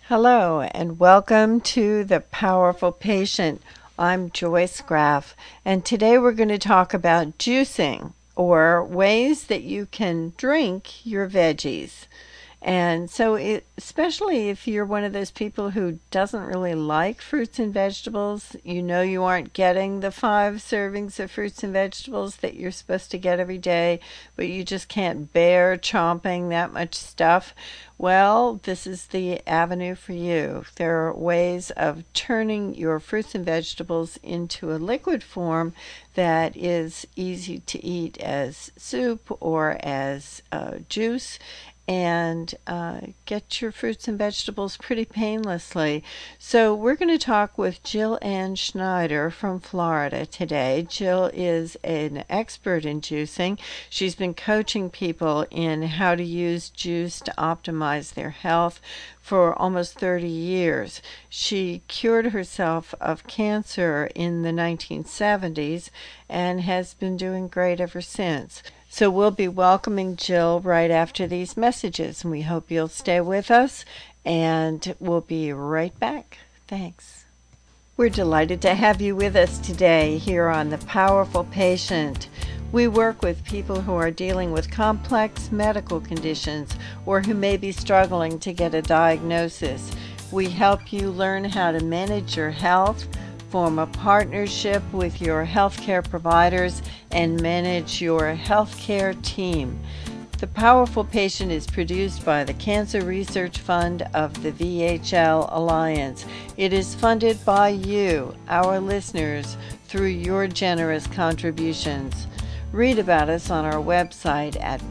Hello, and welcome to The Powerful Patient. I'm Joyce Graff, and today we're going to talk about juicing, or ways that you can drink your veggies. And so, especially if you're one of those people who doesn't really like fruits and vegetables, you know you aren't getting the 5 servings of fruits and vegetables that you're supposed to get every day, but you just can't bear chomping that much stuff. Well, this is the avenue for you. There are ways of turning your fruits and vegetables into a liquid form that is easy to eat as soup or as juice, and get your fruits and vegetables pretty painlessly. So we're going to talk with Jill Ann Schneider from Florida today. Jill is an expert in juicing. She's been coaching people in how to use juice to optimize their health for almost 30 years. She cured herself of cancer in the 1970s and has been doing great ever since. So we'll be welcoming Jill right after these messages, and we hope you'll stay with us, and we'll be right back. Thanks. We're delighted to have you with us today here on The Powerful Patient. We work with people who are dealing with complex medical conditions or who may be struggling to get a diagnosis. We help you learn how to manage your health, form a partnership with your healthcare providers, and manage your healthcare team. The Powerful Patient is produced by the Cancer Research Fund of the VHL Alliance. It is funded by you, our listeners, through your generous contributions. Read about us on our website at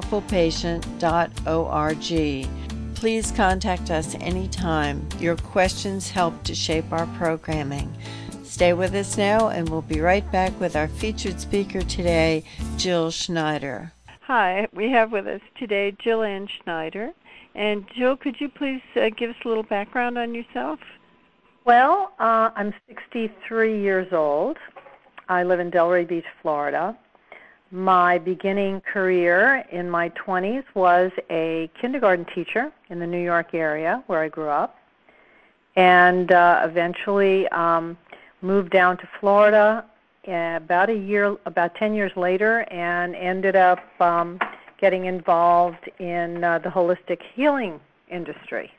powerfulpatient.org. Please contact us anytime. Your questions help to shape our programming. Stay with us now, and we'll be right back with our featured speaker today, Jill Schneider. Hi, we have with us today Jill Ann Schneider. And Jill, could you please give us a little background on yourself? Well, I'm 63 years old. I live in Delray Beach, Florida. My beginning career in my 20s was a kindergarten teacher in the New York area where I grew up, and eventually moved down to Florida about 10 years later, and ended up getting involved in the holistic healing industry.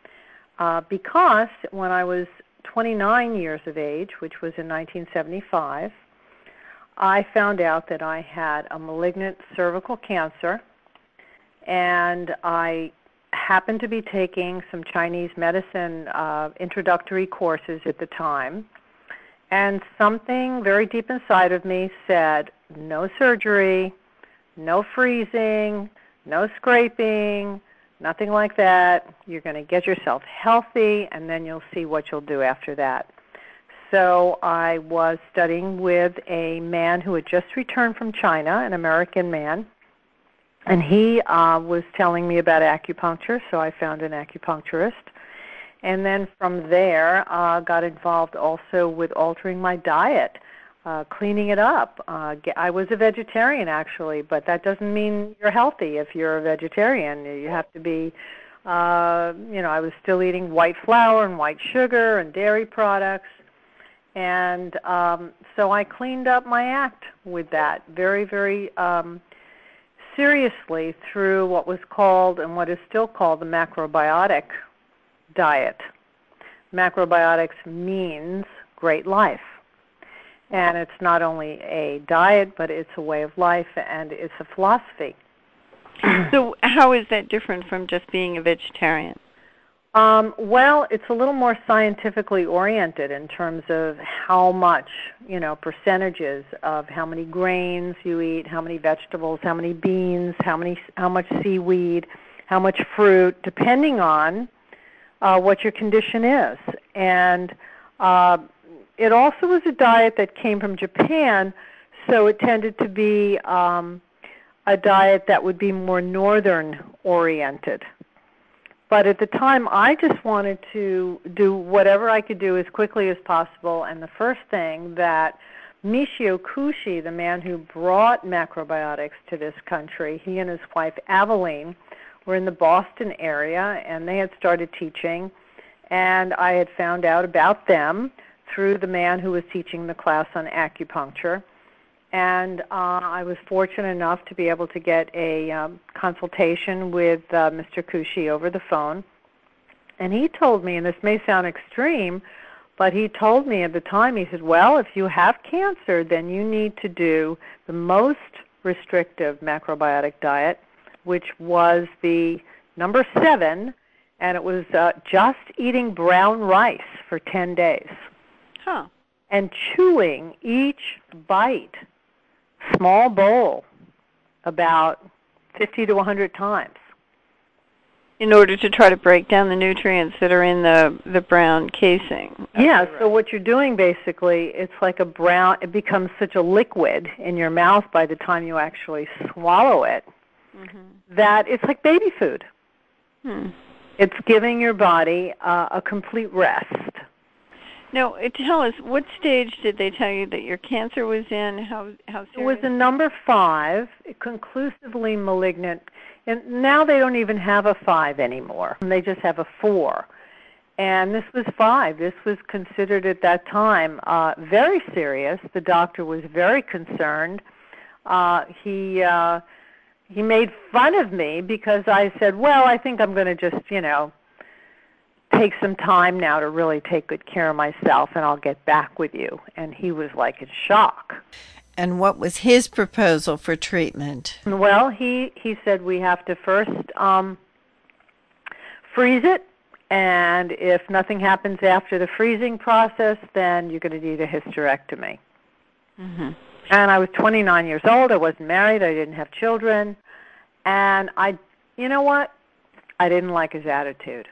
Because when I was 29 years of age, which was in 1975, I found out that I had a malignant cervical cancer, and I happened to be taking some Chinese medicine introductory courses at the time, and something very deep inside of me said, no surgery, no freezing, no scraping, nothing like that. You're going to get yourself healthy, and then you'll see what you'll do after that. So I was studying with a man who had just returned from China, an American man, and he was telling me about acupuncture, so I found an acupuncturist. And then from there, got involved also with altering my diet, cleaning it up. I was a vegetarian, actually, but that doesn't mean you're healthy if you're a vegetarian. You have to be, I was still eating white flour and white sugar and dairy products. And so I cleaned up my act with that very, very seriously through what was called and what is still called the macrobiotic diet. Macrobiotics means great life. And it's not only a diet, but it's a way of life, and it's a philosophy. So how is that different from just being a vegetarian? Well, it's a little more scientifically oriented in terms of how much, percentages of how many grains you eat, how many vegetables, how many beans, how much seaweed, how much fruit, depending on what your condition is. And it also was a diet that came from Japan, so it tended to be a diet that would be more northern oriented. But at the time, I just wanted to do whatever I could do as quickly as possible. And the first thing that Michio Kushi, the man who brought macrobiotics to this country, he and his wife Aveline were in the Boston area, and they had started teaching and I had found out about them through the man who was teaching the class on acupuncture. And I was fortunate enough to be able to get a consultation with Mr. Kushi over the phone. And he told me, and this may sound extreme, but he told me at the time, he said, well, if you have cancer, then you need to do the most restrictive macrobiotic diet, which was the number 7, and it was just eating brown rice for 10 days. Huh. And chewing each bite, small bowl, about 50 to 100 times. In order to try to break down the nutrients that are in the brown casing. Yeah, so what you're doing basically, it's like a brown, it becomes such a liquid in your mouth by the time you actually swallow it, that it's like baby food. It's giving your body a complete rest. Now, tell us, what stage did they tell you that your cancer was in? How serious? It was a number 5, conclusively malignant. And now they don't even have a 5 anymore. They just have a 4. And this was 5. This was considered at that time very serious. The doctor was very concerned. He made fun of me because I said, well, I think I'm going to just, take some time now to really take good care of myself, and I'll get back with you. And he was like in shock. And what was his proposal for treatment? Well, he said we have to first freeze it, and if nothing happens after the freezing process, then you're going to need a hysterectomy. And I was 29 years old. I wasn't married. I didn't have children. And you know what? I didn't like his attitude.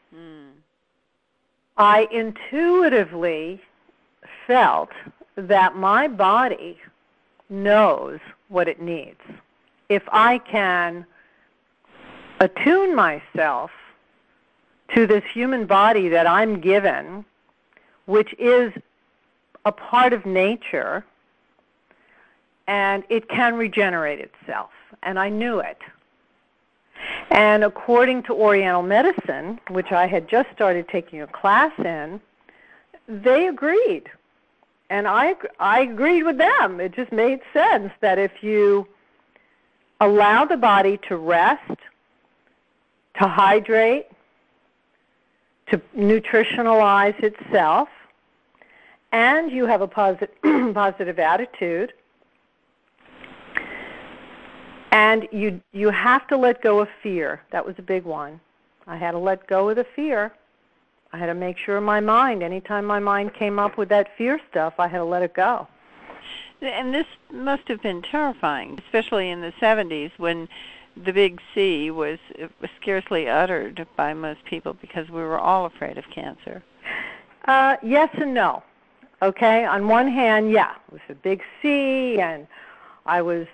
I intuitively felt that my body knows what it needs. If I can attune myself to this human body that I'm given, which is a part of nature, and it can regenerate itself, and I knew it. And according to Oriental medicine, which I had just started taking a class in, they agreed. And I agreed with them. It just made sense that if you allow the body to rest, to hydrate, to nutritionalize itself, and you have a positive attitude, and you have to let go of fear. That was a big one. I had to let go of the fear. I had to make sure my mind, anytime my mind came up with that fear stuff, I had to let it go. And this must have been terrifying, especially in the 70s when the big C was scarcely uttered by most people because we were all afraid of cancer. Yes and no. Okay, on one hand, yeah, it was a big C, and I was,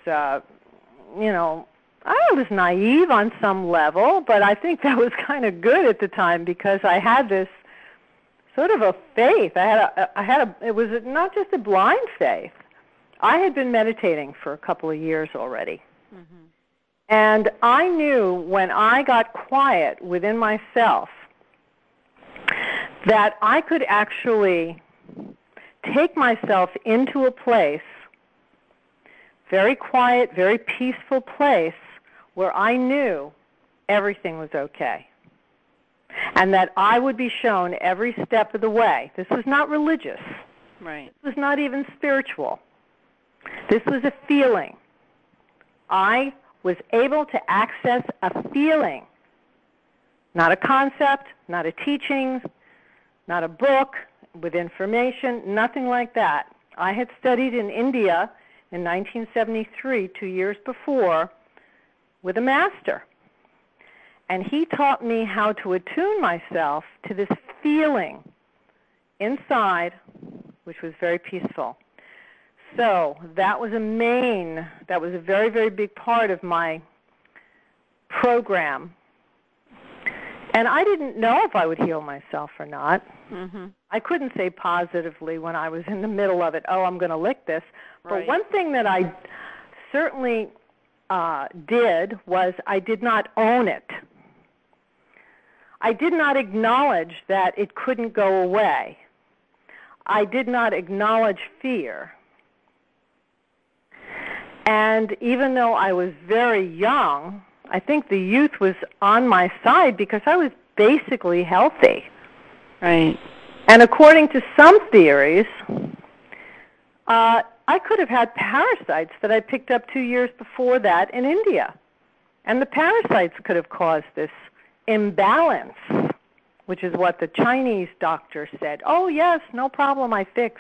I was naive on some level, but I think that was kind of good at the time because I had this sort of a faith. It was not just a blind faith. I had been meditating for a couple of years already. And I knew when I got quiet within myself that I could actually take myself into a place, very quiet, very peaceful place, where I knew everything was okay. And that I would be shown every step of the way. This was not religious. Right. This was not even spiritual. This was a feeling. I was able to access a feeling, not a concept, not a teaching, not a book with information, nothing like that. I had studied in India in 1973, 2 years before, with a master. And he taught me how to attune myself to this feeling inside, which was very peaceful. So that was a very, very big part of my program. And I didn't know if I would heal myself or not. I couldn't say positively when I was in the middle of it, oh, I'm going to lick this. Right. But one thing that I certainly did was I did not own it. I did not acknowledge that it couldn't go away. I did not acknowledge fear. And even though I was very young, I think the youth was on my side because I was basically healthy. Right. And according to some theories, I could have had parasites that I picked up 2 years before that in India. And the parasites could have caused this imbalance, which is what the Chinese doctor said. Oh, yes, no problem, I fix.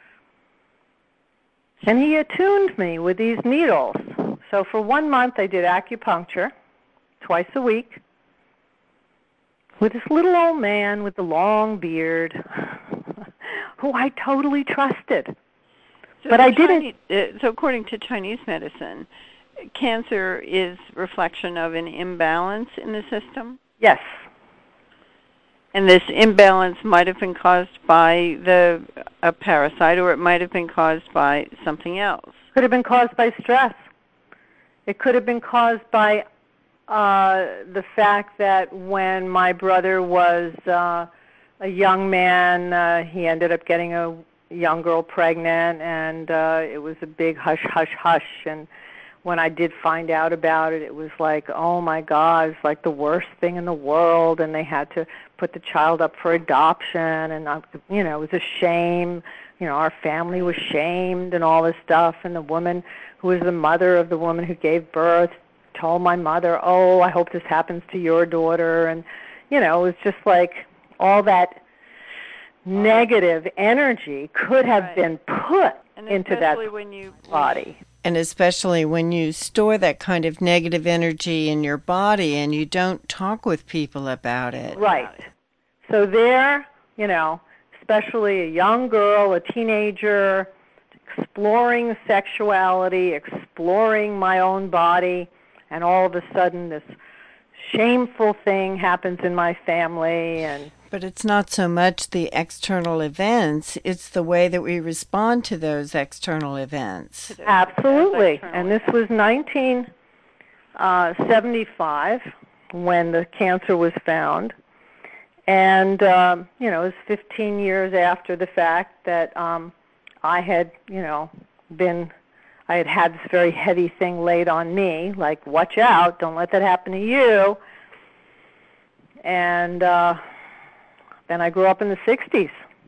And he attuned me with these needles. So for 1 month I did acupuncture twice a week with this little old man with the long beard who I totally trusted. So but I didn't. So according to Chinese medicine, cancer is reflection of an imbalance in the system? Yes. And this imbalance might have been caused by a parasite, or it might have been caused by something else. Could have been caused by stress. It could have been caused by the fact that when my brother was a young man, he ended up getting a young girl pregnant, and it was a big hush, hush, hush. And when I did find out about it, it was like, oh my God, it's like the worst thing in the world, and they had to put the child up for adoption, and it was a shame. Our family was shamed and all this stuff, and the woman who was the mother of the woman who gave birth told my mother, oh, I hope this happens to your daughter, and it was just like all that negative energy could have been put into that body. And especially when you store that kind of negative energy in your body and you don't talk with people about it. Right. So there, especially a young girl, a teenager, exploring sexuality, exploring my own body, and all of a sudden this shameful thing happens in my family. But it's not so much the external events, it's the way that we respond to those external events. Absolutely. And this was 1975 when the cancer was found. And, it was 15 years after the fact that I had had this very heavy thing laid on me, like, watch out, don't let that happen to you. And then I grew up in the 60s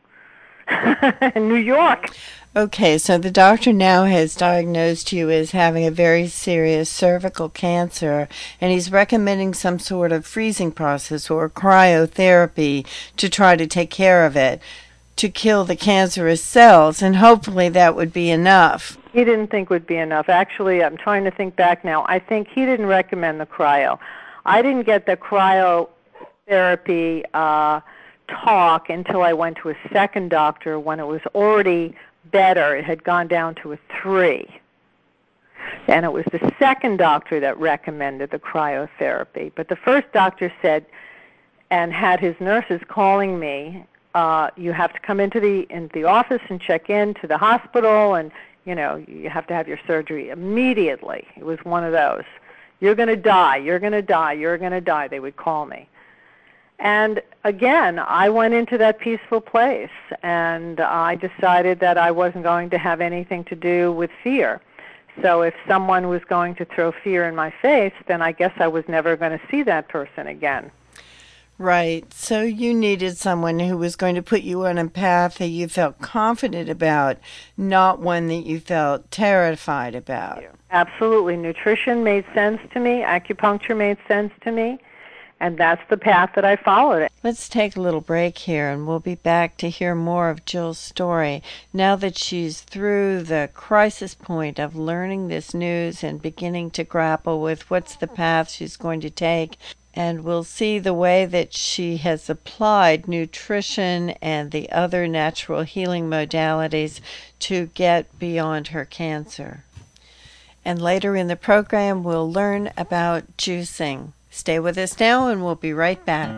in New York. Okay, so the doctor now has diagnosed you as having a very serious cervical cancer, and he's recommending some sort of freezing process or cryotherapy to try to take care of it, to kill the cancerous cells, and hopefully that would be enough. He didn't think would be enough. Actually, I'm trying to think back now. I think he didn't recommend the cryo. I didn't get the cryotherapy talk until I went to a second doctor when it was already better. It had gone down to a 3. And it was the second doctor that recommended the cryotherapy. But the first doctor said, and had his nurses calling me, you have to come into the office and check in to the hospital, and you have to have your surgery immediately. It was one of those. You're going to die, you're going to die, you're going to die, they would call me. And again, I went into that peaceful place, and I decided that I wasn't going to have anything to do with fear. So if someone was going to throw fear in my face, then I guess I was never going to see that person again. Right. So you needed someone who was going to put you on a path that you felt confident about, not one that you felt terrified about. Absolutely. Nutrition made sense to me. Acupuncture made sense to me. And that's the path that I followed. Let's take a little break here, and we'll be back to hear more of Jill's story now that she's through the crisis point of learning this news and beginning to grapple with what's the path she's going to take. And we'll see the way that she has applied nutrition and the other natural healing modalities to get beyond her cancer. And later in the program, we'll learn about juicing. Stay with us now, and we'll be right back.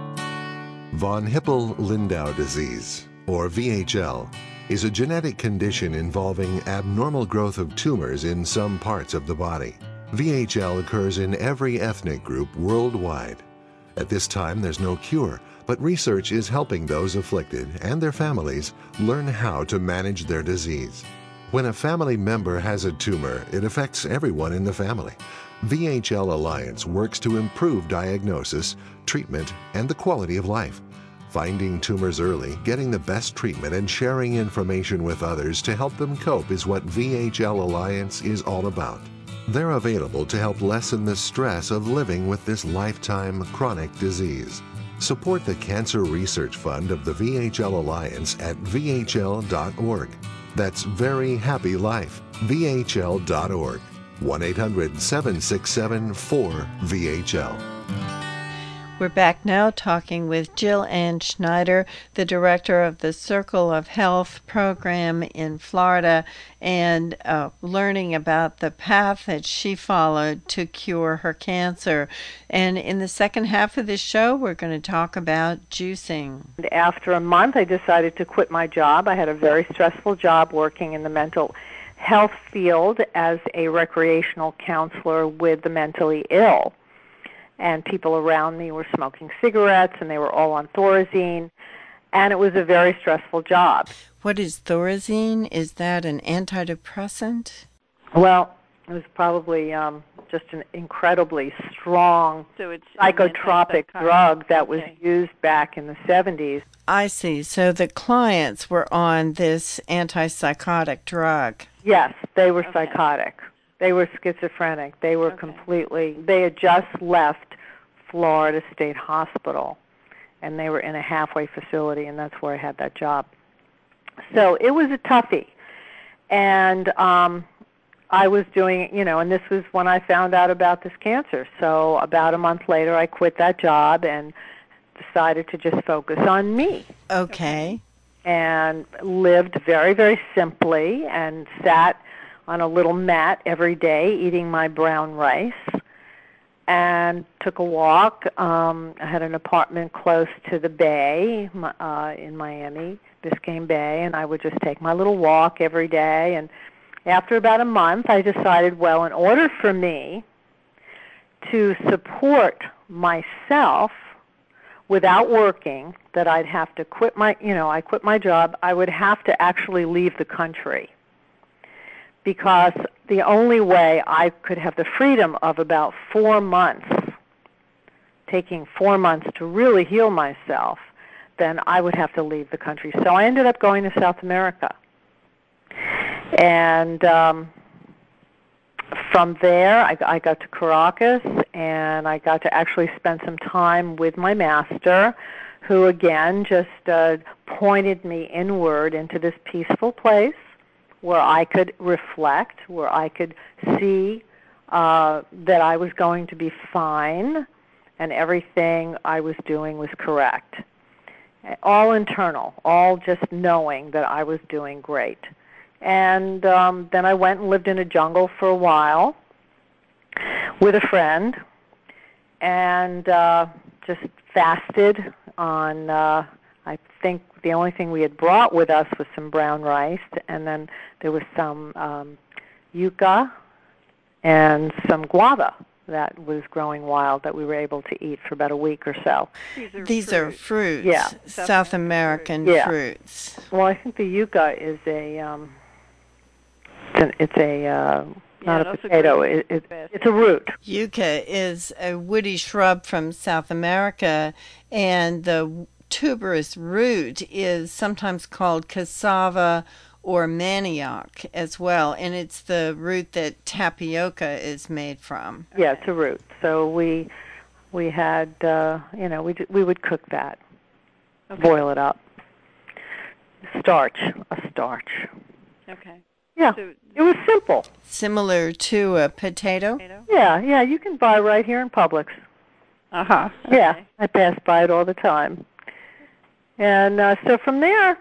Von Hippel-Lindau disease, or VHL, is a genetic condition involving abnormal growth of tumors in some parts of the body. VHL occurs in every ethnic group worldwide. At this time, there's no cure, but research is helping those afflicted and their families learn how to manage their disease. When a family member has a tumor, it affects everyone in the family. VHL Alliance works to improve diagnosis, treatment, and the quality of life. Finding tumors early, getting the best treatment, and sharing information with others to help them cope is what VHL Alliance is all about. They're available to help lessen the stress of living with this lifetime chronic disease. Support the Cancer Research Fund of the VHL Alliance at vhl.org. That's Very Happy Life, vhl.org. 1-800-767-4VHL. We're back now talking with Jill Ann Schneider, the director of the Circle of Health program in Florida, and learning about the path that she followed to cure her cancer. And in the second half of this show, we're going to talk about juicing. After a month, I decided to quit my job. I had a very stressful job working in the mental health field as a recreational counselor with the mentally ill. And people around me were smoking cigarettes, and they were all on Thorazine, and it was a very stressful job. What is Thorazine? Is that an antidepressant? Well, it was probably just an incredibly strong psychotropic drug that was used back in the 70s. I see. So the clients were on this antipsychotic drug. Yes, they were psychotic. They were schizophrenic. They were they had just left Florida State Hospital, and they were in a halfway facility, and that's where I had that job. So it was a toughie. And I was doing, and this was when I found out about this cancer. So about a month later, I quit that job and decided to just focus on me. Okay. And lived very, very simply and sat on a little mat every day eating my brown rice and took a walk. I had an apartment close to the bay in Miami, Biscayne Bay, and I would just take my little walk every day. And after about a month, I decided, well, in order for me to support myself without working, that I'd have to quit I quit my job, I would have to actually leave the country. Because the only way I could have the freedom of about 4 months, taking 4 months to really heal myself, then I would have to leave the country. So I ended up going to South America. And from there, I got to Caracas, and I got to actually spend some time with my master, who again just pointed me inward into this peaceful place where I could reflect, where I could see that I was going to be fine and everything I was doing was correct. All internal, all just knowing that I was doing great. And then I went and lived in a jungle for a while with a friend and just fasted on, I think the only thing we had brought with us was some brown rice, and then there was some yucca and some guava that was growing wild that we were able to eat for about a week or so. These are fruits. Yeah. South American fruits. Well, I think the yucca is not a potato. It's a root. Yucca is a woody shrub from South America, and the tuberous root is sometimes called cassava or manioc as well, and it's the root that tapioca is made from. Yeah, it's a root. So we had, we would cook that, boil it up. A starch. Okay. Yeah, so it was simple. Similar to a potato? Yeah, you can buy right here in Publix. Uh-huh. Okay. Yeah, I pass by it all the time. And so from there,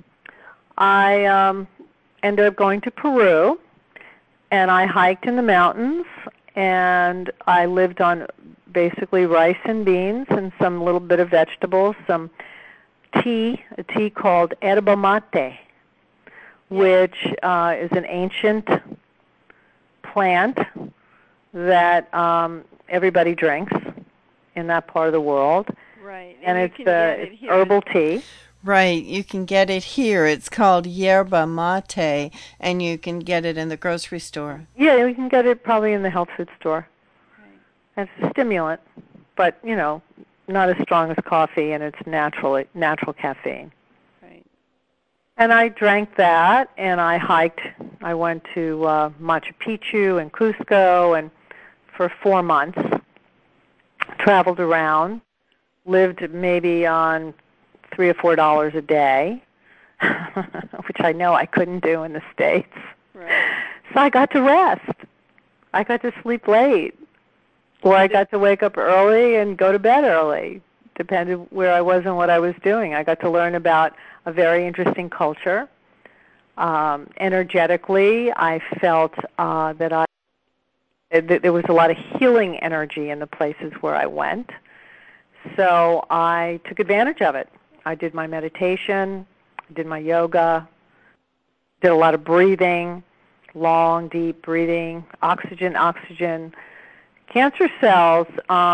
I ended up going to Peru, and I hiked in the mountains, and I lived on basically rice and beans and some little bit of vegetables, some tea, a tea called yerba mate, which is an ancient plant that everybody drinks. in that part of the world. Right. And it's herbal tea. Right. You can get it here. It's called yerba mate, and you can get it in the grocery store. Yeah, you can get it probably in the health food store. Right. It's a stimulant, but, not as strong as coffee, and it's natural caffeine. Right. And I drank that, and I hiked. I went to Machu Picchu and Cusco, and for 4 months, traveled around, lived maybe on $3 or $4 a day, which I know I couldn't do in the States. Right. So I got to rest. I got to sleep late. Or I got to wake up early and go to bed early, depended where I was and what I was doing. I got to learn about a very interesting culture. Energetically, I felt that there was a lot of healing energy in the places where I went. So I took advantage of it. I did my meditation, did my yoga, did a lot of breathing, long, deep breathing, oxygen. Cancer cells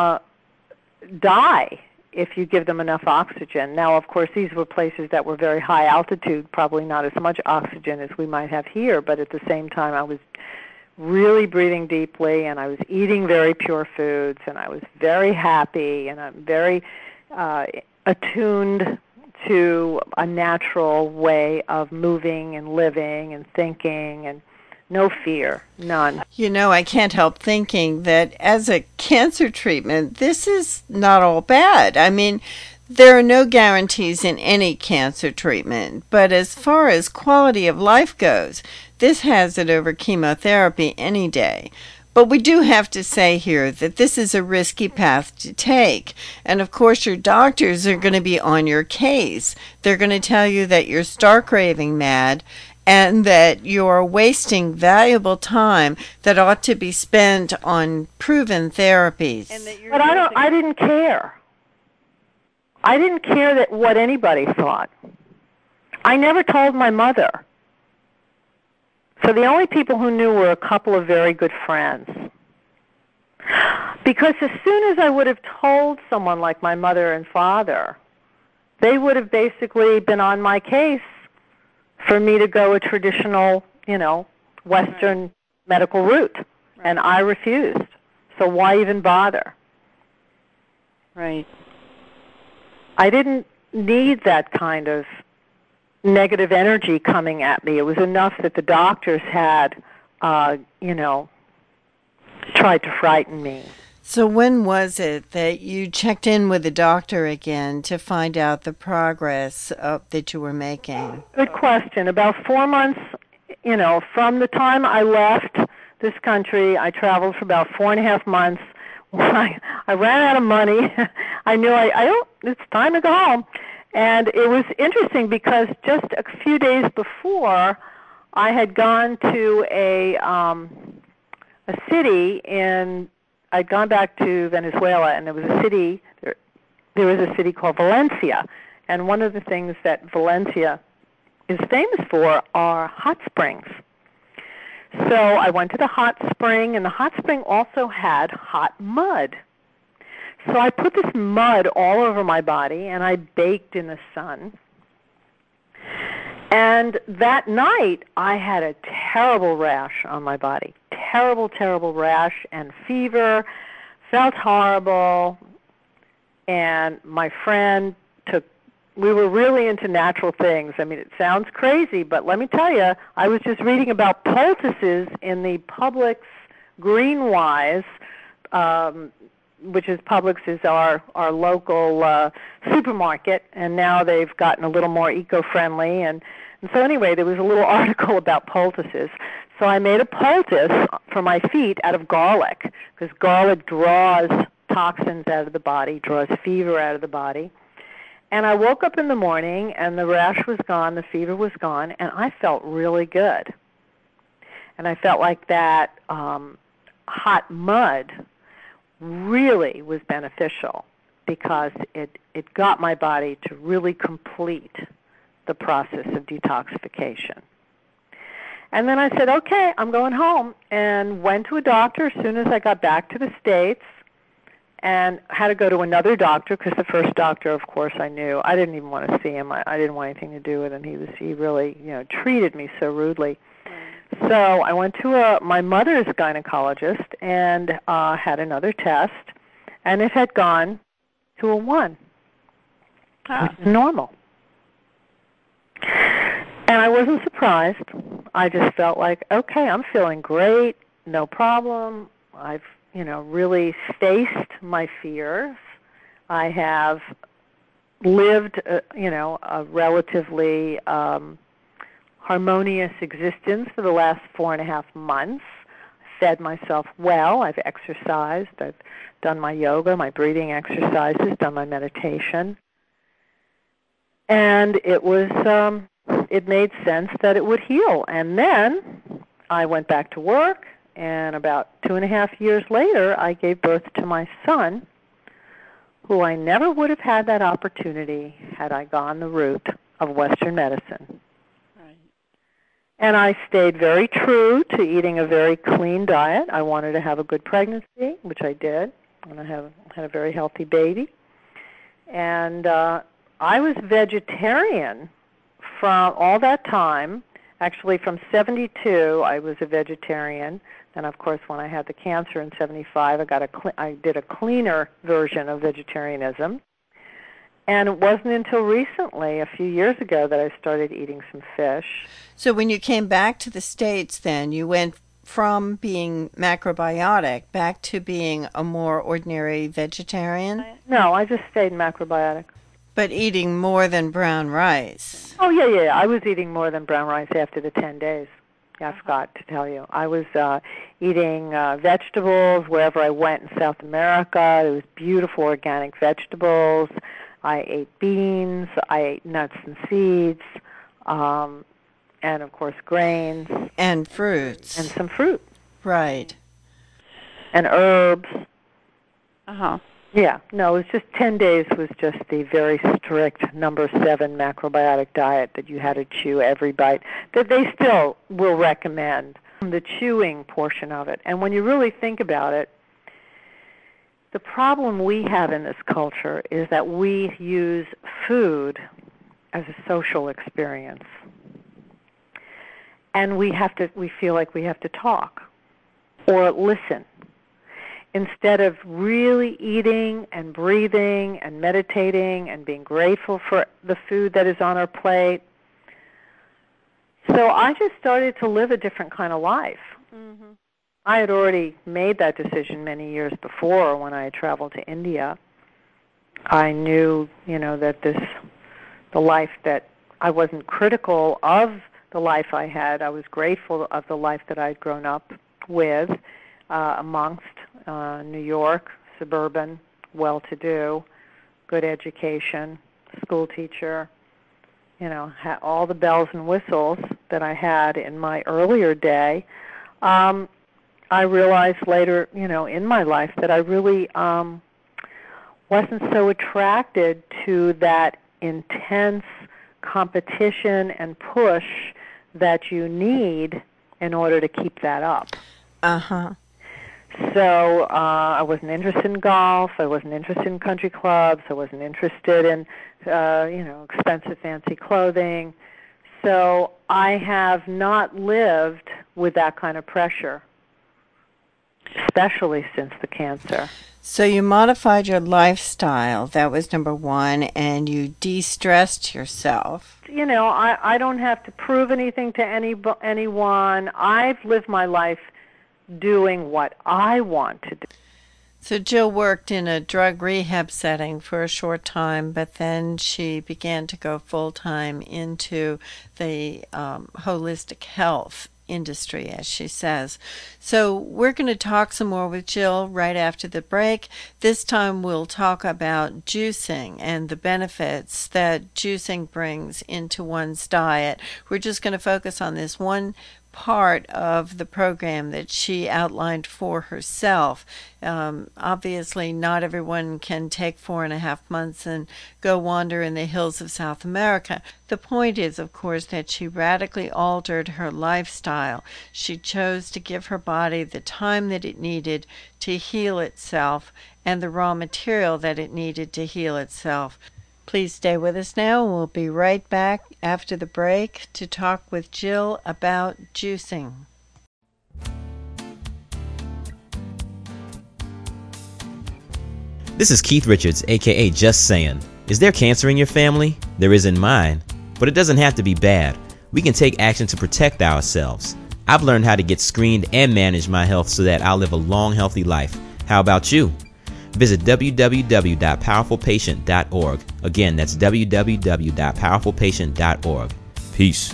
die if you give them enough oxygen. Now, of course, these were places that were very high altitude, probably not as much oxygen as we might have here, but at the same time I was really breathing deeply, and I was eating very pure foods, and I was very happy, and I'm very attuned to a natural way of moving and living and thinking, and no fear, none. I can't help thinking that as a cancer treatment, this is not all bad. I mean, there are no guarantees in any cancer treatment, but as far as quality of life goes, this has it over chemotherapy any day. But we do have to say here that this is a risky path to take. And of course, your doctors are going to be on your case. They're going to tell you that you're stark raving mad and that you're wasting valuable time that ought to be spent on proven therapies. But I didn't care. I didn't care that what anybody thought. I never told my mother. So the only people who knew were a couple of very good friends. Because as soon as I would have told someone like my mother and father, they would have basically been on my case for me to go a traditional, Western medical route. Right. And I refused. So why even bother? Right. I didn't need that kind of negative energy coming at me. It was enough that the doctors had, tried to frighten me. So when was it that you checked in with the doctor again to find out the progress that you were making? Good question. About 4 months, from the time I left this country, I traveled for about 4.5 months. I ran out of money. I knew it's time to go home. And it was interesting because just a few days before, I had gone to a city I'd gone back to Venezuela, and there was a city called Valencia. And one of the things that Valencia is famous for are hot springs. So I went to the hot spring, and the hot spring also had hot mud. So I put this mud all over my body, and I baked in the sun. And that night, I had a terrible rash on my body. Terrible, terrible rash and fever. Felt horrible. And my friend we were really into natural things. I mean, it sounds crazy, but let me tell you, I was just reading about poultices in the Publix Greenwise, which is Publix is our local supermarket, and now they've gotten a little more eco-friendly. And so anyway, there was a little article about poultices. So I made a poultice for my feet out of garlic, because garlic draws toxins out of the body, draws fever out of the body. And I woke up in the morning, and the rash was gone, the fever was gone, and I felt really good. And I felt like that hot mud really was beneficial because it got my body to really complete the process of detoxification. And then I said, okay, I'm going home, and went to a doctor as soon as I got back to the States. and had to go to another doctor because the first doctor, of course, I knew. I didn't even want to see him. I didn't want anything to do with him. He really, treated me so rudely. So I went to my mother's gynecologist and had another test, and it had gone to a 1, which is normal. And I wasn't surprised. I just felt like, okay, I'm feeling great, no problem. I've, really faced my fears. I have lived, a relatively harmonious existence for the last 4.5 months. Fed myself well. I've exercised. I've done my yoga, my breathing exercises, done my meditation. And it made sense that it would heal. And then I went back to work, and about 2.5 years later, I gave birth to my son, who I never would have had that opportunity had I gone the route of Western medicine. Right. And I stayed very true to eating a very clean diet. I wanted to have a good pregnancy, which I did, and I had a very healthy baby. And I was vegetarian from all that time. Actually, from 72, I was a vegetarian. And, of course, when I had the cancer in 75, I did a cleaner version of vegetarianism. And it wasn't until recently, a few years ago, that I started eating some fish. So when you came back to the States then, you went from being macrobiotic back to being a more ordinary vegetarian? No, I just stayed macrobiotic. But eating more than brown rice. Oh, yeah. I was eating more than brown rice after the 10 days. I forgot to tell you. I was eating vegetables wherever I went in South America. It was beautiful organic vegetables. I ate beans. I ate nuts and seeds. And, of course, grains. And fruits. And some fruit. Right. And herbs. Uh-huh. Yeah, no, it was just 10 days was just the very strict number 7 macrobiotic diet that you had to chew every bite, that they still will recommend, the chewing portion of it. And when you really think about it, the problem we have in this culture is that we use food as a social experience. And we feel like we have to talk or listen, instead of really eating and breathing and meditating and being grateful for the food that is on our plate. So I just started to live a different kind of life. Mm-hmm. I had already made that decision many years before when I had traveled to India. I knew, that the life that I wasn't critical of the life I had. I was grateful of the life that I'd grown up with amongst New York, suburban, well-to-do, good education, school teacher, all the bells and whistles that I had in my earlier day. I realized later, in my life that I really wasn't so attracted to that intense competition and push that you need in order to keep that up. Uh-huh. So I wasn't interested in golf. I wasn't interested in country clubs. I wasn't interested in, expensive, fancy clothing. So I have not lived with that kind of pressure, especially since the cancer. So you modified your lifestyle. That was number 1, and you de-stressed yourself. I don't have to prove anything to anyone. I've lived my life doing what I want to do. So Jill worked in a drug rehab setting for a short time, but then she began to go full-time into the holistic health industry, as she says. So we're going to talk some more with Jill right after the break. This time we'll talk about juicing and the benefits that juicing brings into one's diet. We're just going to focus on this one part of the program that she outlined for herself. Obviously, not everyone can take 4.5 months and go wander in the hills of South America. The point is, of course, that she radically altered her lifestyle. She chose to give her body the time that it needed to heal itself and the raw material that it needed to heal itself. Please stay with us now. We'll be right back after the break to talk with Jill about juicing. This is Keith Richards, aka Just Saying. Is there cancer in your family? There is in mine. But it doesn't have to be bad. We can take action to protect ourselves. I've learned how to get screened and manage my health so that I'll live a long, healthy life. How about you? Visit www.powerfulpatient.org. Again, that's www.powerfulpatient.org. Peace.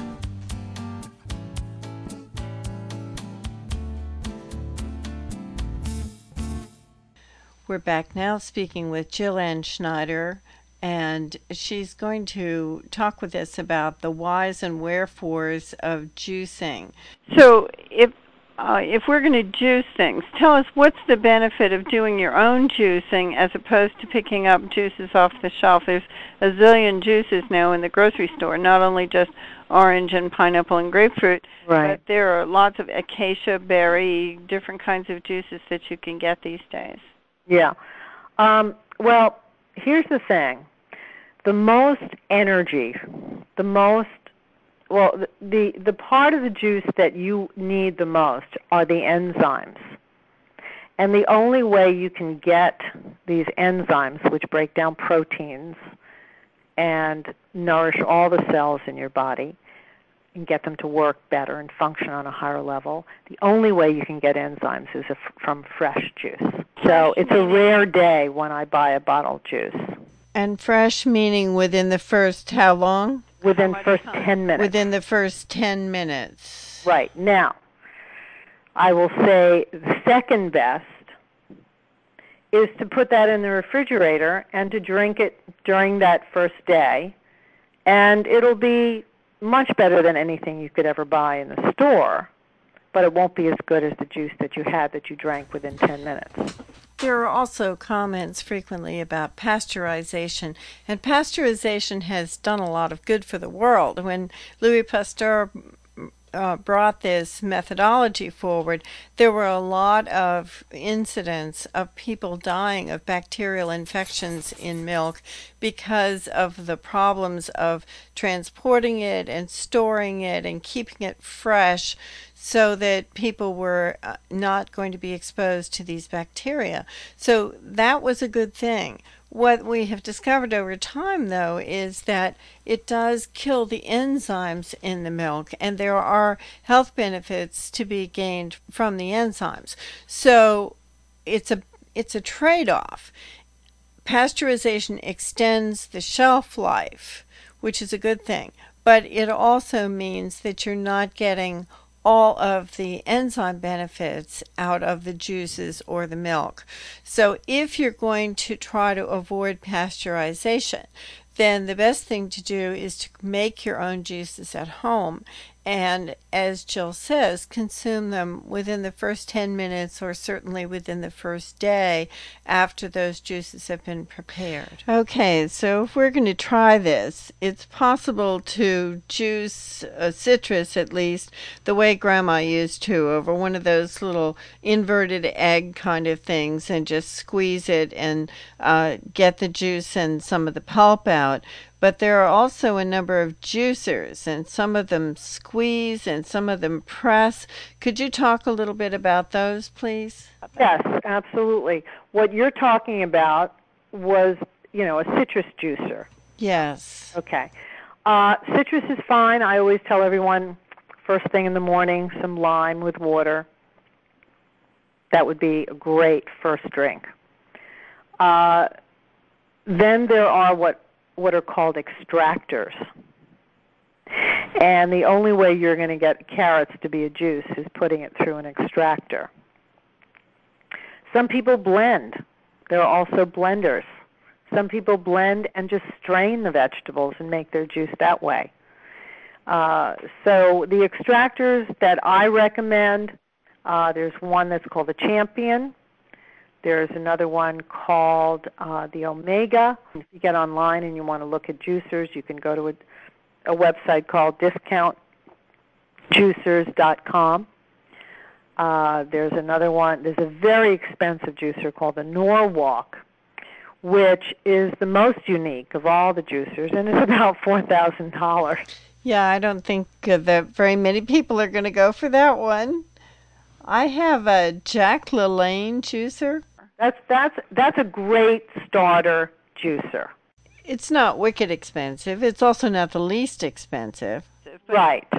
We're back now speaking with Jill Ann Schneider, and she's going to talk with us about the whys and wherefores of juicing. So if we're going to juice things, tell us what's the benefit of doing your own juicing as opposed to picking up juices off the shelf. There's a zillion juices now in the grocery store, not only just orange and pineapple and grapefruit, Right. but there are lots of acacia berry, different kinds of juices that you can get these days. Yeah. Well, here's the thing. The most energy, the part of the juice that you need the most are the enzymes. And the only way you can get these enzymes, which break down proteins and nourish all the cells in your body and get them to work better and function on a higher level, the only way you can get enzymes is from fresh juice. So it's a rare day when I buy a bottle of juice. And fresh meaning within the first how long? Within the first 10 minutes. Within the first 10 minutes. Right. Now, I will say the second best is to put that in the refrigerator and to drink it during that first day, and it'll be much better than anything you could ever buy in the store, but it won't be as good as the juice that you had that you drank within 10 minutes. There are also comments frequently about pasteurization, and pasteurization has done a lot of good for the world. When Louis Pasteur brought this methodology forward, there were a lot of incidents of people dying of bacterial infections in milk because of the problems of transporting it and storing it and keeping it fresh so that people were not going to be exposed to these bacteria. So that was a good thing. What we have discovered over time, though, is that it does kill the enzymes in the milk, and there are health benefits to be gained from the enzymes. So it's a trade-off. Pasteurization extends the shelf life, which is a good thing, but it also means that you're not getting all of the enzyme benefits out of the juices or the milk. So if you're going to try to avoid pasteurization, then the best thing to do is to make your own juices at home. And as Jill says, consume them within the first 10 minutes or certainly within the first day after those juices have been prepared. Okay, so if we're going to try this, it's possible to juice a citrus, at least, the way Grandma used to, over one of those little inverted egg kind of things, and just squeeze it and get the juice and some of the pulp out. But there are also a number of juicers, and some of them squeeze and some of them press. Could you talk a little bit about those, please? Yes, absolutely. What you're talking about was, a citrus juicer. Yes. Okay. Citrus is fine. I always tell everyone first thing in the morning, some lime with water. That would be a great first drink. Then there are what are called extractors. And the only way you're going to get carrots to be a juice is putting it through an extractor. Some people blend. There are also blenders. Some people blend and just strain the vegetables and make their juice that way. So the extractors that I recommend, there's one that's called the Champion. There's another one called the Omega. If you get online and you want to look at juicers, you can go to a website called discountjuicers.com. There's another one. There's a very expensive juicer called the Norwalk, which is the most unique of all the juicers, and it's about $4,000. Yeah, I don't think that very many people are going to go for that one. I have a Jack LaLanne juicer. That's a great starter juicer. It's not wicked expensive. It's also not the least expensive. Right.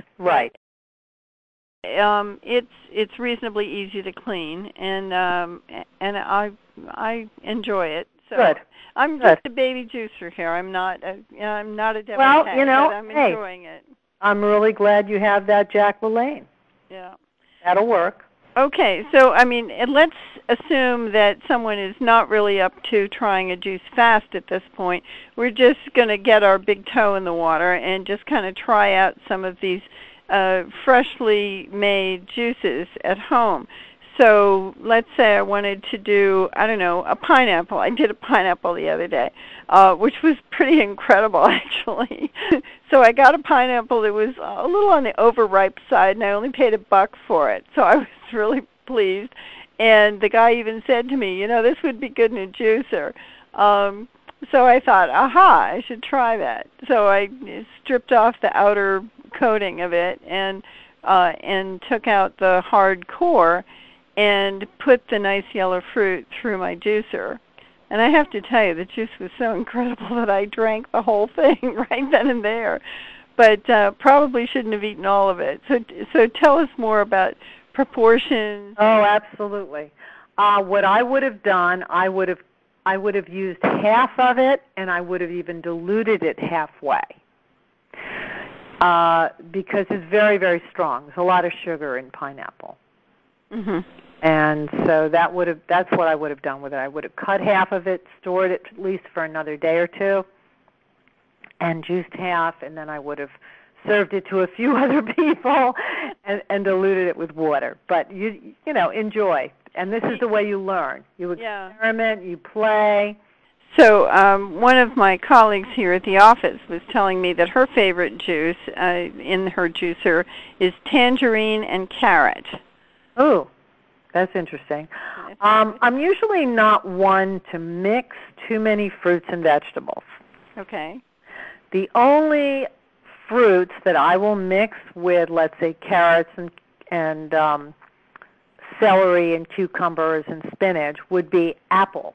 It's reasonably easy to clean, and I enjoy it. So Good. I'm just a baby juicer here. I'm not a devotee, well, but I'm enjoying it. I'm really glad you have that Jack LaLanne. Yeah. That'll work. Okay, so let's assume that someone is not really up to trying a juice fast at this point. We're just going to get our big toe in the water and just kind of try out some of these freshly made juices at home. So let's say I wanted to do, a pineapple. I did a pineapple the other day, which was pretty incredible, actually. So I got a pineapple that was a little on the overripe side, and I only paid $1 for it. So I was really pleased. And the guy even said to me, this would be good in a juicer. So I thought, I should try that. So I stripped off the outer coating of it and took out the hard core and put the nice yellow fruit through my juicer. And I have to tell you, the juice was so incredible that I drank the whole thing right then and there. But probably shouldn't have eaten all of it. So tell us more about proportions. Oh, absolutely. What I would have done, I would have used half of it, and I would have even diluted it halfway. Because it's very, very strong. There's a lot of sugar in pineapple. Mm-hmm. And so that's what I would have done with it. I would have cut half of it, stored it at least for another day or two, and juiced half, and then I would have served it to a few other people and diluted it with water. But you enjoy. And this is the way you learn. You experiment, you play. So one of my colleagues here at the office was telling me that her favorite juice in her juicer is tangerine and carrot. Oh, that's interesting. I'm usually not one to mix too many fruits and vegetables. Okay. The only fruits that I will mix with, let's say, carrots and celery and cucumbers and spinach would be apple.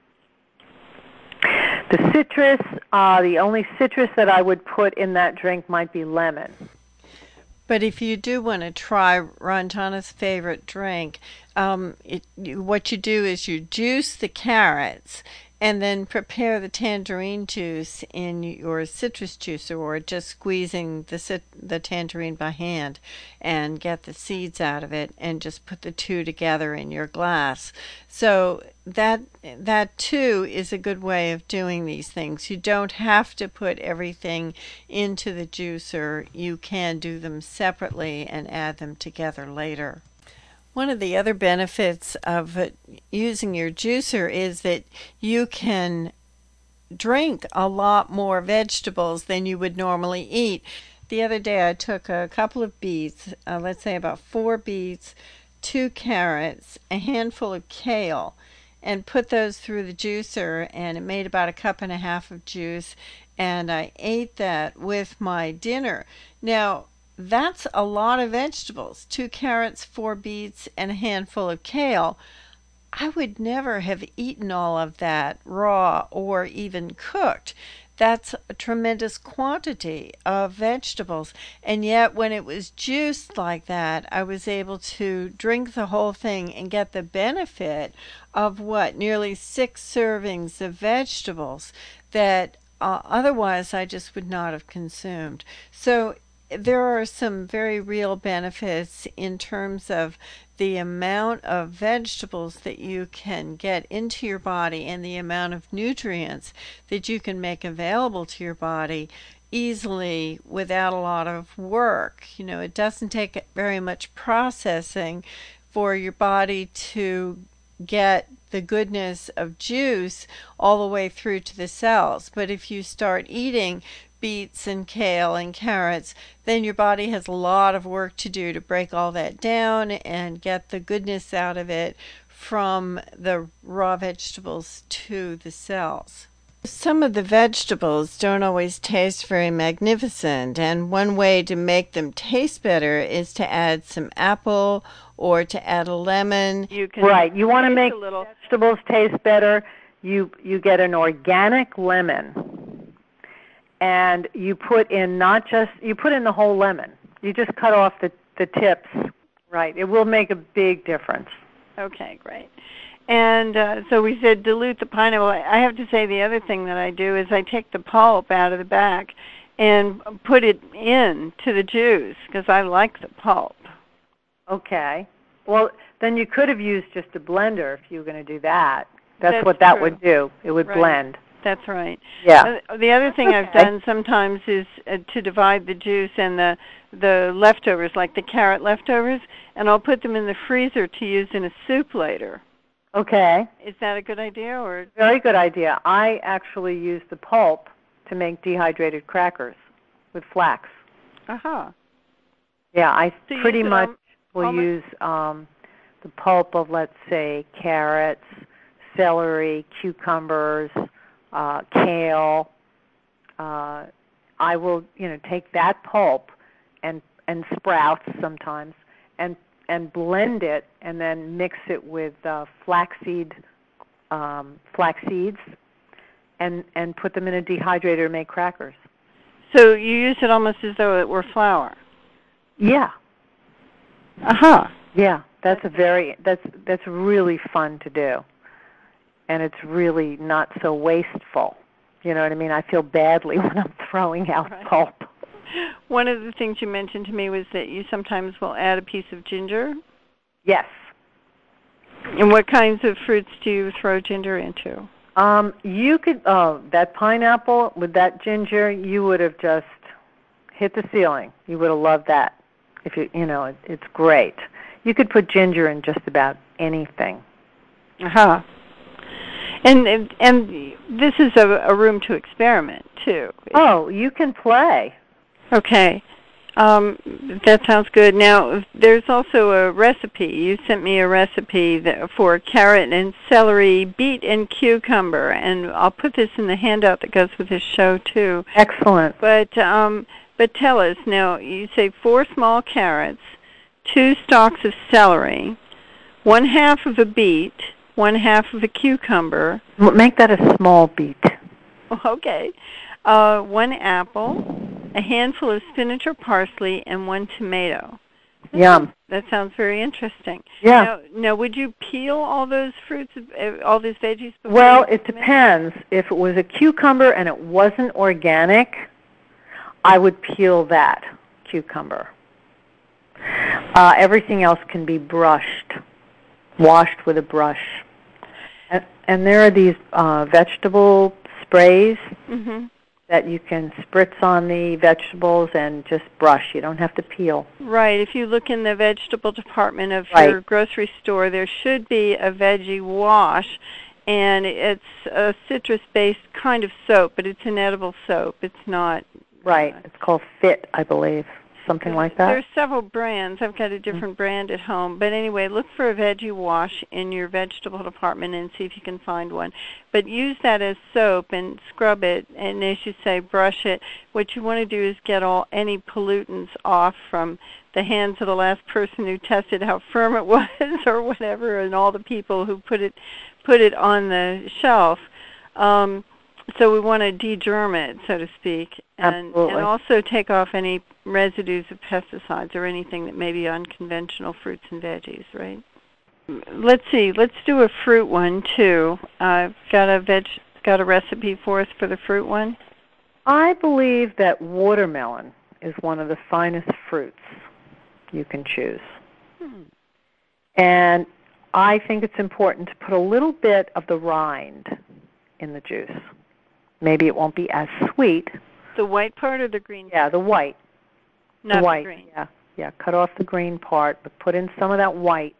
The citrus, the only citrus that I would put in that drink might be lemon. But if you do want to try Rantana's favorite drink, what you do is you juice the carrots and then prepare the tangerine juice in your citrus juicer, or just squeezing the tangerine by hand and get the seeds out of it and just put the two together in your glass. So that too is a good way of doing these things. You don't have to put everything into the juicer. You can do them separately and add them together later. One of the other benefits of using your juicer is that you can drink a lot more vegetables than you would normally eat. The other day I took a couple of beets, let's say about 4 beets, 2 carrots, a handful of kale, and put those through the juicer, and it made about 1.5 cups of juice, and I ate that with my dinner. Now, that's a lot of vegetables. 2 carrots, 4 beets, and a handful of kale. I would never have eaten all of that raw or even cooked. That's a tremendous quantity of vegetables. And yet when it was juiced like that, I was able to drink the whole thing and get the benefit of nearly 6 servings of vegetables that otherwise I just would not have consumed. So there are some very real benefits in terms of the amount of vegetables that you can get into your body and the amount of nutrients that you can make available to your body, easily without a lot of work. It doesn't take very much processing for your body to get the goodness of juice all the way through to the cells. But if you start eating beets and kale and carrots, then your body has a lot of work to do to break all that down and get the goodness out of it from the raw vegetables to the cells. Some of the vegetables don't always taste very magnificent, and one way to make them taste better is to add some apple or to add a lemon. Right. You want to make vegetables taste better. You get an organic lemon, and you put in the whole lemon. You just cut off the tips. Right. It will make a big difference. Okay, great. And so we said dilute the pineapple. I have to say the other thing that I do is I take the pulp out of the back and put it in to the juice because I like the pulp. Okay. Well, then you could have used just a blender if you were going to do that. That's what that would do. It would blend. That's right. Yeah. The other thing I've done sometimes is to divide the juice and the leftovers, like the carrot leftovers, and I'll put them in the freezer to use in a soup later. Okay. Is that a good idea? Or very good idea. I actually use the pulp to make dehydrated crackers with flax. Aha. Yeah, I pretty much will use the pulp of, let's say, carrots, celery, cucumbers, kale. I will, take that pulp and sprouts sometimes and blend it and then mix it with flax seeds and put them in a dehydrator to make crackers. So you use it almost as though it were flour. Yeah. Aha. Yeah, that's really fun to do. And it's really not so wasteful. You know what I mean? I feel badly when I'm throwing out pulp. One of the things you mentioned to me was that you sometimes will add a piece of ginger. Yes. And what kinds of fruits do you throw ginger into? You could, that pineapple with that ginger, you would have just hit the ceiling. You would have loved that. If it's great. You could put ginger in just about anything. Aha. And this is a room to experiment too. Oh, you can play. Okay. That sounds good. Now, there's also a recipe. You sent me a recipe for carrot and celery, beet and cucumber, and I'll put this in the handout that goes with this show too. Excellent. But tell us now. You say 4 small carrots, 2 stalks of celery, 1/2 of a beet, 1/2 of a cucumber. Make that a small beet. Okay. 1 apple, a handful of spinach or parsley, and 1 tomato. Yum. That sounds very interesting. Yeah. Now, would you peel all those fruits, all these veggies? Well, it depends. If it was a cucumber and it wasn't organic, I would peel that cucumber. Everything else can be washed with a brush. And there are these vegetable sprays that you can spritz on the vegetables and just brush. You don't have to peel. Right. If you look in the vegetable department of your grocery store, there should be a veggie wash, and it's a citrus-based kind of soap, but it's an edible soap. It's not... Right. It's called Fit, I believe. Something like that. There's several brands. I've got a different brand at home. But anyway, look for a veggie wash in your vegetable department and see if you can find one. But use that as soap and scrub it, and as you say, brush it. What you want to do is get any pollutants off from the hands of the last person who tested how firm it was or whatever, and all the people who put it on the shelf. So we want to de-germ it, so to speak, and also take off any residues of pesticides or anything that may be on conventional fruits and veggies, right? Let's see. Let's do a fruit one too. I've got a recipe for us for the fruit one. I believe that watermelon is one of the finest fruits you can choose. And I think it's important to put a little bit of the rind in the juice. Maybe it won't be as sweet, The white part or the green? Yeah, the white. Not the white. The green. Yeah. Cut off the green part, but put in some of that white.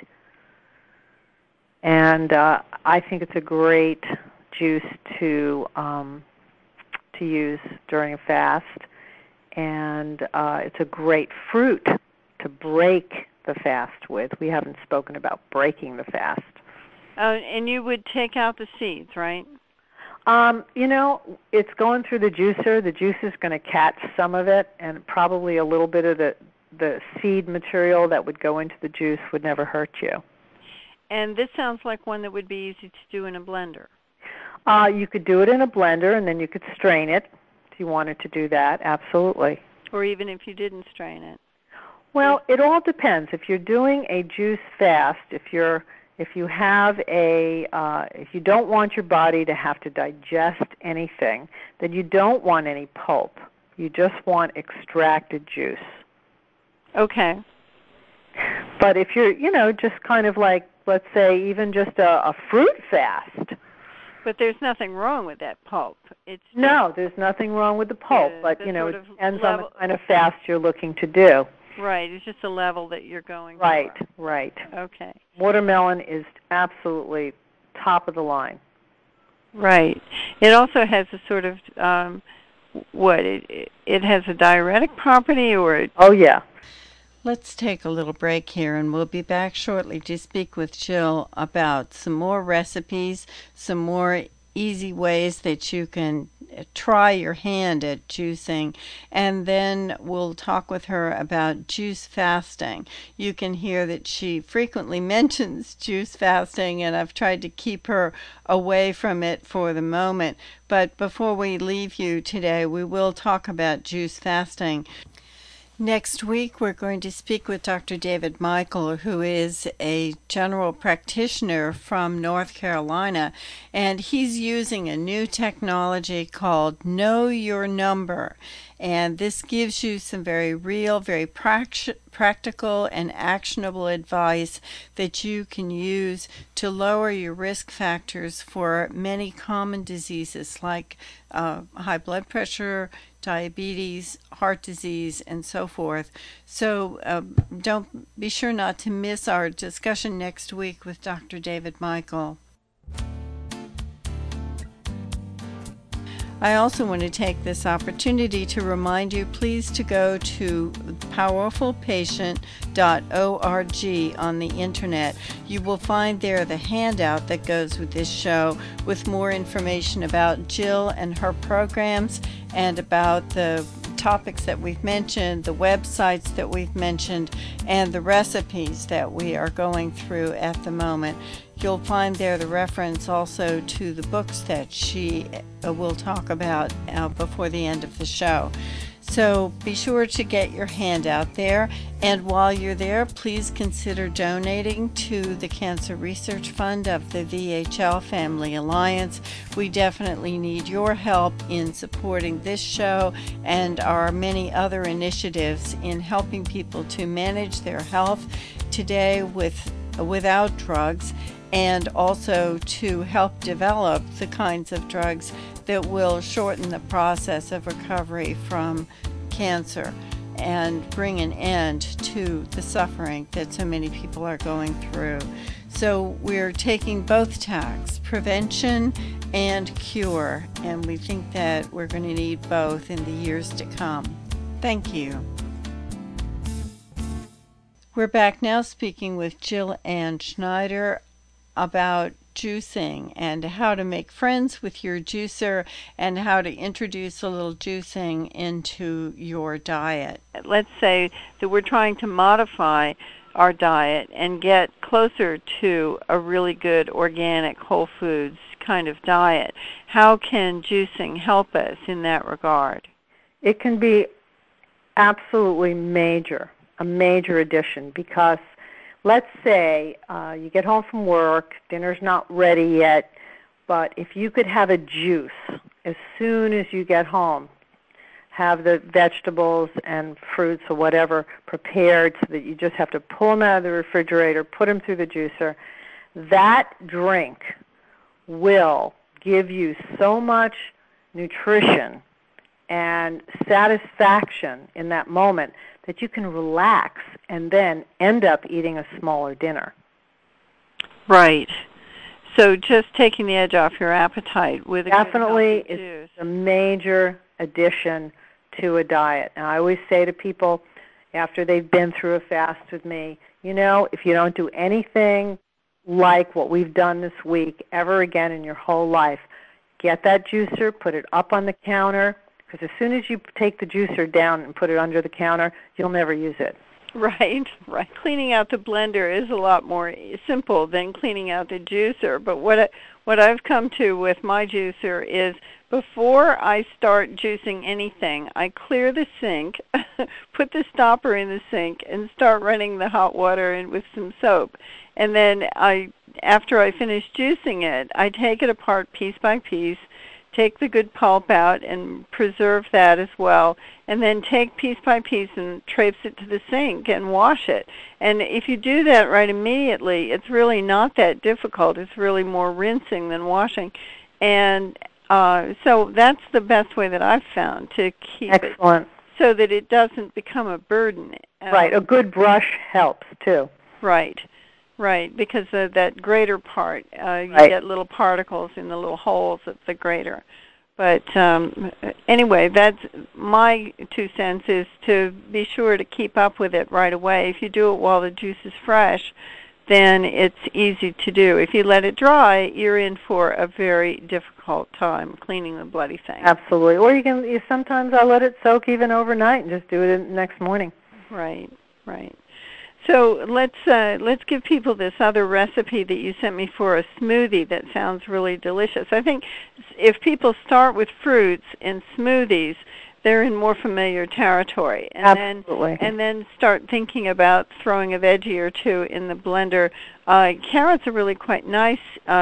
And I think it's a great juice to use during a fast, and it's a great fruit to break the fast with. We haven't spoken about breaking the fast. And you would take out the seeds, right? It's going through the juicer. The juice is going to catch some of it, and probably a little bit of the seed material that would go into the juice would never hurt you. And this sounds like one that would be easy to do in a blender. You could do it in a blender, and then you could strain it if you wanted to do that, absolutely. Or even if you didn't strain it. Well, it all depends. If you're doing a juice fast, if you don't want your body to have to digest anything, then you don't want any pulp. You just want extracted juice. Okay. But if you're, just kind of like, let's say, even just a fruit fast. But there's nothing wrong with that pulp. No, there's nothing wrong with the pulp, but, it depends on the kind of fast you're looking to do. Right, it's just a level that you're going for. Right. Okay. Watermelon is absolutely top of the line. Right. It also has a sort of, it has a diuretic property or? Oh, yeah. Let's take a little break here, and we'll be back shortly to speak with Jill about some more recipes, some more easy ways that you can try your hand at juicing, and then we'll talk with her about juice fasting. You can hear that she frequently mentions juice fasting, and I've tried to keep her away from it for the moment. But before we leave you today, we will talk about juice fasting. Next week, we're going to speak with Dr. David Michael, who is a general practitioner from North Carolina, and he's using a new technology called Know Your Number. And this gives you some very real, very practical and actionable advice that you can use to lower your risk factors for many common diseases like high blood pressure, diabetes, heart disease, and so forth. So don't be sure not to miss our discussion next week with Dr. David Michael. I also want to take this opportunity to remind you, please, to go to powerfulpatient.org on the internet. You will find there the handout that goes with this show with more information about Jill and her programs and about the topics that we've mentioned, the websites that we've mentioned, and the recipes that we are going through at the moment. You'll find there the reference also to the books that she will talk about before the end of the show. So be sure to get your handout there, and while you're there, please consider donating to the Cancer Research Fund of the VHL Family Alliance. We definitely need your help in supporting this show and our many other initiatives in helping people to manage their health today without drugs, and also to help develop the kinds of drugs that will shorten the process of recovery from cancer and bring an end to the suffering that so many people are going through. So we're taking both tacks, prevention and cure, and we think that we're going to need both in the years to come. Thank you. We're back now speaking with Jill Ann Schneider about juicing and how to make friends with your juicer and how to introduce a little juicing into your diet. Let's say that we're trying to modify our diet and get closer to a really good organic whole foods kind of diet. How can juicing help us in that regard? It can be absolutely a major addition, because let's say you get home from work, dinner's not ready yet, but if you could have a juice as soon as you get home, have the vegetables and fruits or whatever prepared so that you just have to pull them out of the refrigerator, put them through the juicer, that drink will give you so much nutrition and satisfaction in that moment that you can relax and then end up eating a smaller dinner. Right. So just taking the edge off your appetite with a definitely good healthy juice. It's a major addition to a diet. And I always say to people after they've been through a fast with me, if you don't do anything like what we've done this week ever again in your whole life, get that juicer, put it up on the counter, because as soon as you take the juicer down and put it under the counter, you'll never use it. Right. Cleaning out the blender is a lot more simple than cleaning out the juicer. But what I've come to with my juicer is before I start juicing anything, I clear the sink, put the stopper in the sink, and start running the hot water in with some soap. And then after I finish juicing it, I take it apart piece by piece, take the good pulp out and preserve that as well, and then take piece by piece and traipse it to the sink and wash it. And if you do that right immediately, it's really not that difficult. It's really more rinsing than washing. And so that's the best way that I've found to keep Excellent. It so that it doesn't become a burden. Right. A good brush helps, too. Right, because of that grater part, you get little particles in the little holes of the grater. But anyway, that's my 2 cents, is to be sure to keep up with it right away. If you do it while the juice is fresh, then it's easy to do. If you let it dry, you're in for a very difficult time cleaning the bloody thing. Absolutely. Or sometimes I let it soak even overnight and just do it the next morning. Right. So let's give people this other recipe that you sent me for a smoothie that sounds really delicious. I think if people start with fruits and smoothies, they're in more familiar territory. And Absolutely. Then start thinking about throwing a veggie or two in the blender. Carrots are really quite nice.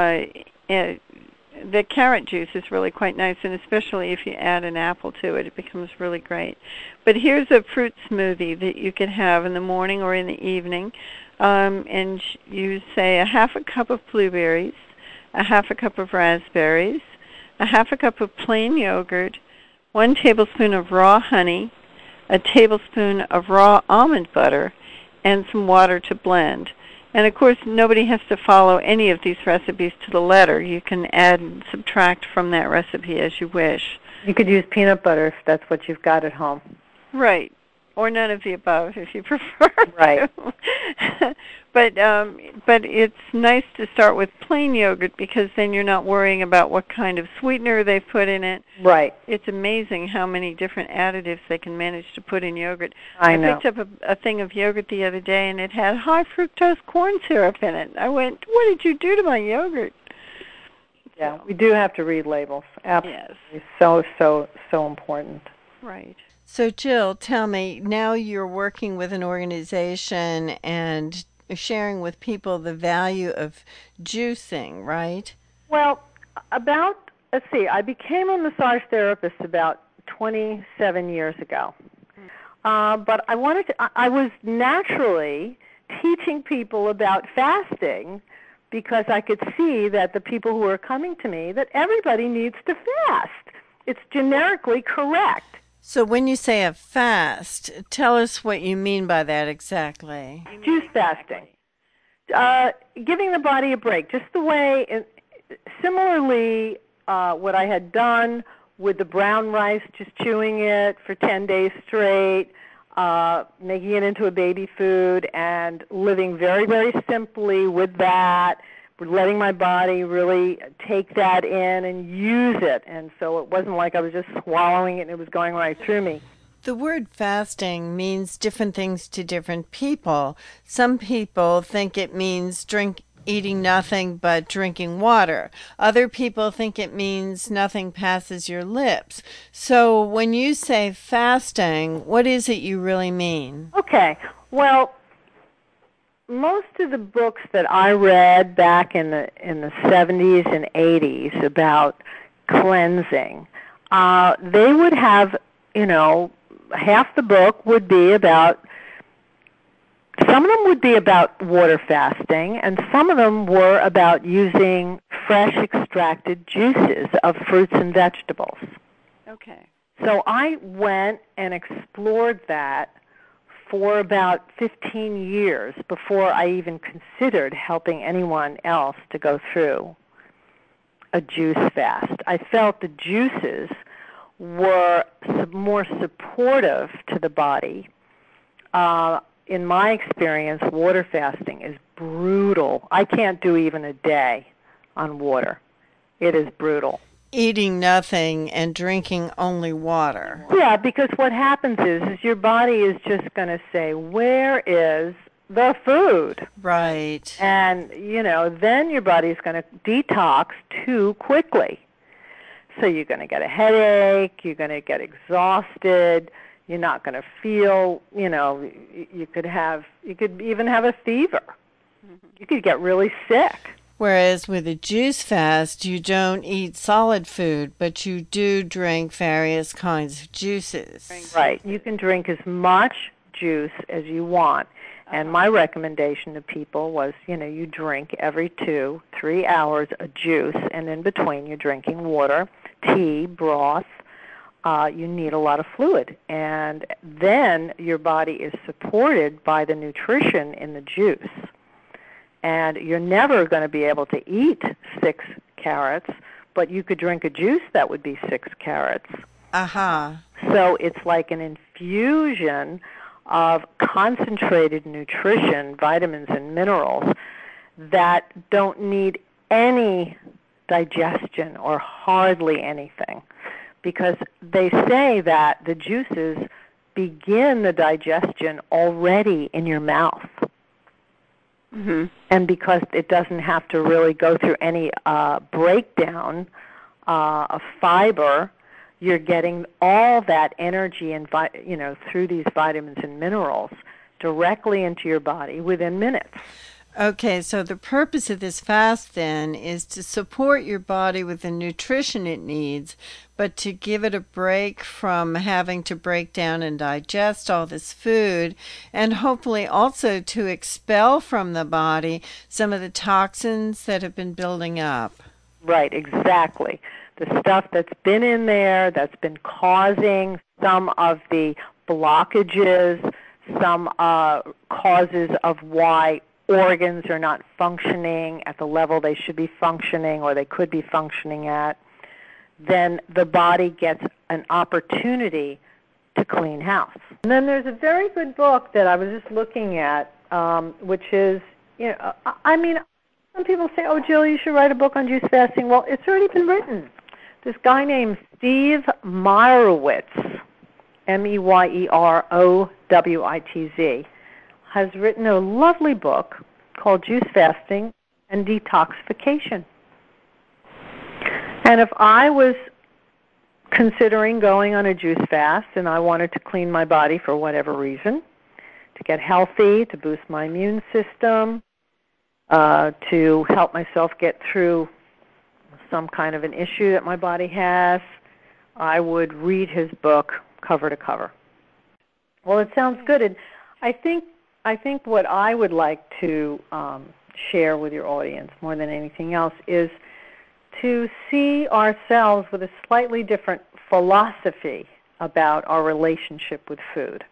The carrot juice is really quite nice, and especially if you add an apple to it, it becomes really great. But here's a fruit smoothie that you can have in the morning or in the evening. And you say a half a cup of blueberries, a half a cup of raspberries, a half a cup of plain yogurt, 1 tablespoon of raw honey, a tablespoon of raw almond butter, and some water to blend. And, of course, nobody has to follow any of these recipes to the letter. You can add and subtract from that recipe as you wish. You could use peanut butter if that's what you've got at home. Right. Or none of the above if you prefer. Right. But it's nice to start with plain yogurt because then you're not worrying about what kind of sweetener they put in it. Right. It's amazing how many different additives they can manage to put in yogurt. I know. Picked up a thing of yogurt the other day, and it had high fructose corn syrup in it. I went, what did you do to my yogurt? Yeah, we do have to read labels. Absolutely. Yes. So important. Right. So, Jill, tell me, now you're working with an organization and sharing with people the value of juicing, right? Well, I became a massage therapist about 27 years ago. But I was naturally teaching people about fasting because I could see that the people who were coming to me, that everybody needs to fast. It's generically correct. So when you say a fast, tell us what you mean by that exactly. Juice fasting. Giving the body a break. Just the way, similarly, what I had done with the brown rice, just chewing it for 10 days straight, making it into a baby food, and living very, very simply with that, letting my body really take that in and use it. And so it wasn't like I was just swallowing it and it was going right through me. The word fasting means different things to different people. Some people think it means eating nothing but drinking water. Other people think it means nothing passes your lips. So when you say fasting, what is it you really mean? Okay. Well, most of the books that I read back in the 70s and 80s about cleansing, they would have, half the book would be about, some of them would be about water fasting, and some of them were about using fresh extracted juices of fruits and vegetables. Okay. So I went and explored that for about 15 years before I even considered helping anyone else to go through a juice fast. I felt the juices were more supportive to the body. In my experience, water fasting is brutal. I can't do even a day on water. It is brutal. Eating nothing and drinking only water. Yeah, because what happens is your body is just going to say, where is the food? Right. And, then your body's going to detox too quickly. So you're going to get a headache, you're going to get exhausted, you're not going to feel, you could even have a fever. You could get really sick. Whereas with a juice fast, you don't eat solid food, but you do drink various kinds of juices. Right. You can drink as much juice as you want. And my recommendation to people was, you drink every 2-3 hours a juice, and in between you're drinking water, tea, broth. You need a lot of fluid. And then your body is supported by the nutrition in the juice. And you're never going to be able to eat 6 carrots, but you could drink a juice that would be 6 carrots. So it's like an infusion of concentrated nutrition, vitamins and minerals that don't need any digestion or hardly anything, because they say that the juices begin the digestion already in your mouth. Mm-hmm. And because it doesn't have to really go through any breakdown of fiber, you're getting all that energy and through these vitamins and minerals directly into your body within minutes. Okay, so the purpose of this fast then is to support your body with the nutrition it needs, but to give it a break from having to break down and digest all this food, and hopefully also to expel from the body some of the toxins that have been building up. Right, exactly. The stuff that's been in there, that's been causing some of the blockages, some causes of why organs are not functioning at the level they should be functioning or they could be functioning at, then the body gets an opportunity to clean house. And then there's a very good book that I was just looking at, which is, some people say, oh, Jill, you should write a book on juice fasting. Well, it's already been written. This guy named Steve Meyrowitz, Meyrowitz, has written a lovely book called Juice Fasting and Detoxification. And if I was considering going on a juice fast and I wanted to clean my body for whatever reason, to get healthy, to boost my immune system, to help myself get through some kind of an issue that my body has, I would read his book cover to cover. Well, it sounds good. And I think what I would like to share with your audience more than anything else is to see ourselves with a slightly different philosophy about our relationship with food.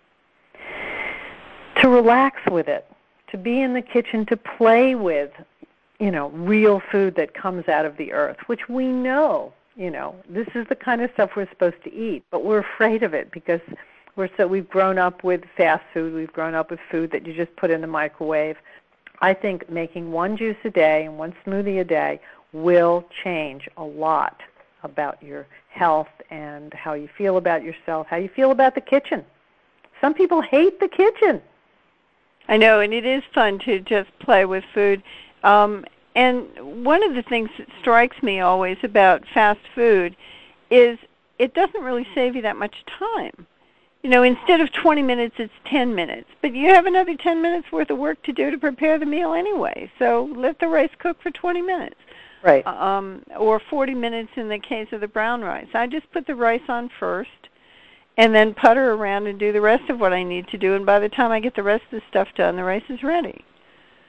To relax with it, to be in the kitchen, to play with, real food that comes out of the earth, which we know, this is the kind of stuff we're supposed to eat, but we're afraid of it because we've grown up with fast food, we've grown up with food that you just put in the microwave. I think making one juice a day and one smoothie a day will change a lot about your health and how you feel about yourself, how you feel about the kitchen. Some people hate the kitchen. I know, and it is fun to just play with food. And one of the things that strikes me always about fast food is it doesn't really save you that much time. Instead of 20 minutes, it's 10 minutes. But you have another 10 minutes worth of work to do to prepare the meal anyway. So let the rice cook for 20 minutes. Right. Or 40 minutes in the case of the brown rice. I just put the rice on first and then putter around and do the rest of what I need to do. And by the time I get the rest of the stuff done, the rice is ready.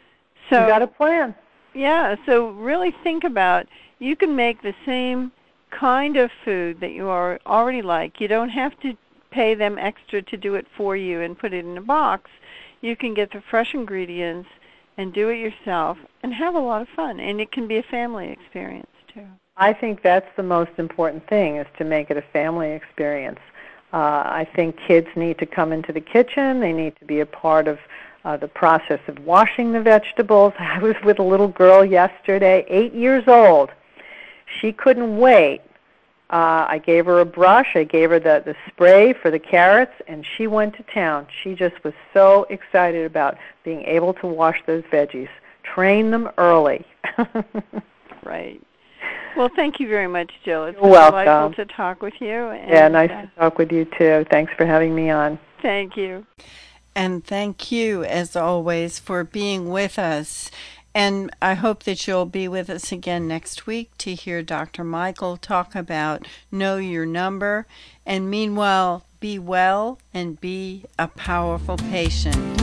So you got a plan. Yeah, so really think about, you can make the same kind of food that you already like. You don't have to pay them extra to do it for you and put it in a box. You can get the fresh ingredients and do it yourself and have a lot of fun. And it can be a family experience, too. I think that's the most important thing, is to make it a family experience. I think kids need to come into the kitchen. They need to be a part of the process of washing the vegetables. I was with a little girl yesterday, 8 years old. She couldn't wait. I gave her a brush. I gave her the spray for the carrots, and she went to town. She just was so excited about being able to wash those veggies. Train them early. Right. Well, thank you very much, Jill. It's You're been welcome. delightful to talk with you. And, yeah, nice to talk with you, too. Thanks for having me on. Thank you. And thank you, as always, for being with us. And I hope that you'll be with us again next week to hear Dr. Michael talk about Know Your Number. And meanwhile, be well and be a powerful patient.